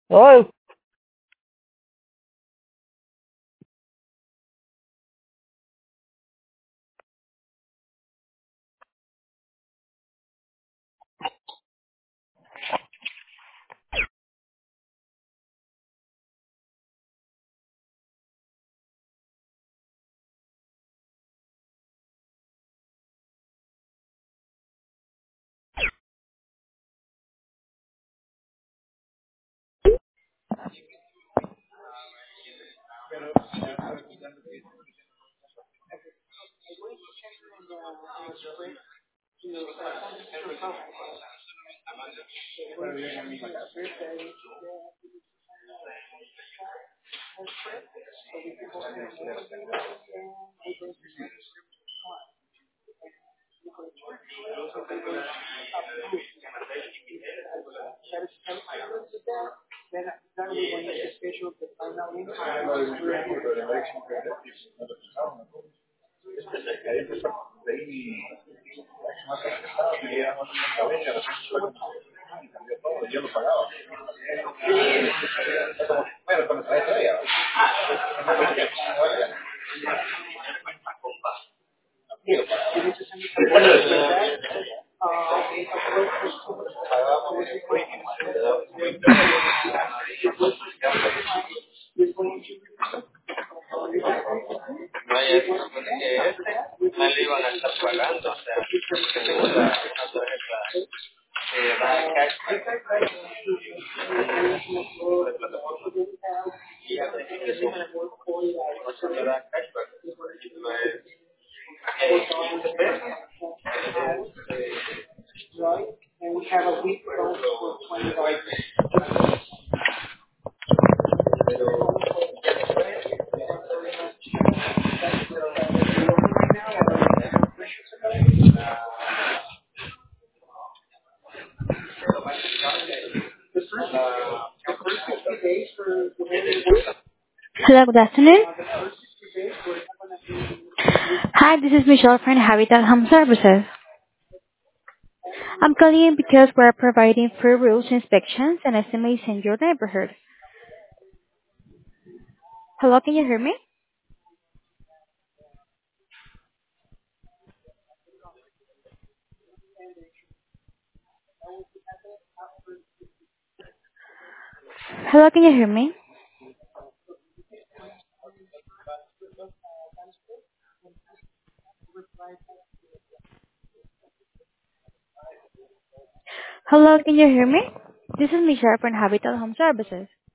Oh, Vaya, se supone que no le iban a estar pagando, o sea, una tarjeta da cashback de plataforma. Y ya te dije que eso no se da cashback. Pues, Hello, good afternoon. Hi, this is Michelle from Habitat Home Services. I'm calling in because we're providing free rules inspections and estimates in your neighborhood. Hello, can you hear me? Hello, can you hear me? Hello, can you hear me? This is Michelle from Habitat Home Services.